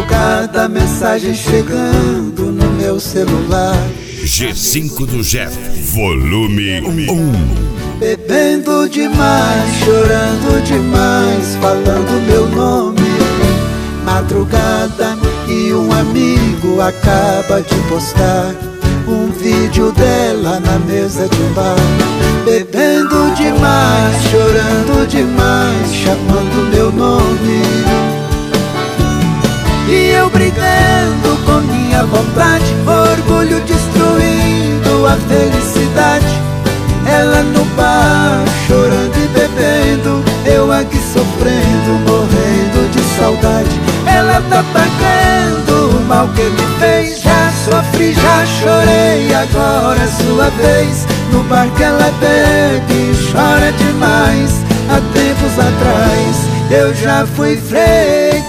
Madrugada, mensagem chegando no meu celular. G5 do Jeff, volume 1. Bebendo demais, chorando demais, falando meu nome. Madrugada e um amigo acaba de postar um vídeo dela na mesa de um bar. Bebendo demais, chorando demais, chamando meu nome. E eu brigando com minha vontade, orgulho destruindo a felicidade. Ela no bar, chorando e bebendo, eu aqui sofrendo, morrendo de saudade. Ela tá pagando o mal que me fez. Já sofri, já chorei, agora é sua vez. No bar que ela bebe e chora demais. Há tempos atrás eu já fui freguês.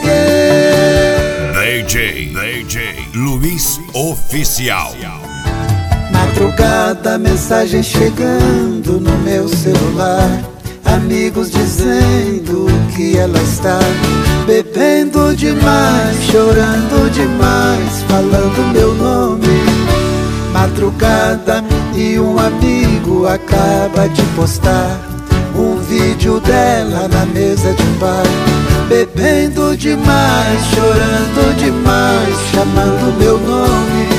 DJ Luiz Oficial. Madrugada, mensagem chegando no meu celular. Amigos dizendo que ela está bebendo demais, chorando demais, falando meu nome. Madrugada e um amigo acaba de postar um vídeo dela na mesa de um bar. Bebendo demais, chorando demais, chamando meu nome.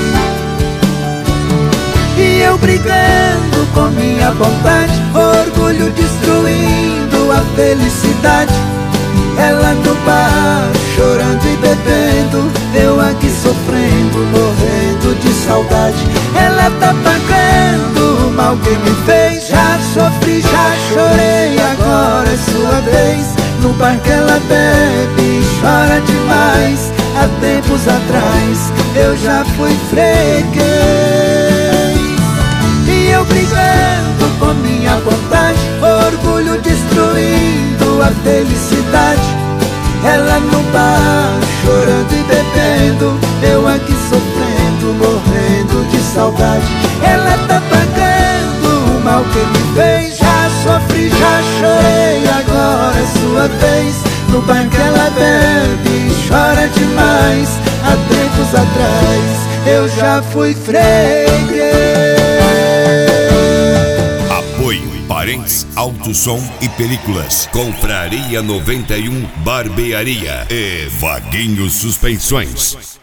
E eu brigando com minha vontade, orgulho destruindo a felicidade. Ela no bar, chorando e bebendo, eu aqui sofrendo, morrendo de saudade. Ela tá pagando o mal que me fez. Já sofri, já chorei, agora é sua vez. No bar que ela bebe e chora demais. Há tempos atrás eu já fui freguês. E eu brigando com minha vontade, orgulho destruindo a felicidade. Ela no bar, chorando e bebendo, eu aqui sofrendo, morrendo de saudade. Ela tá pagando o mal que me fez. Já sofri, já chorei, agora é sua vez. No bar que ela bebe e chora demais. Há tempos atrás eu já fui freguês. Parentes, Alto Som e Películas, Confraria 91 Barbearia e Vaguinho Suspensões.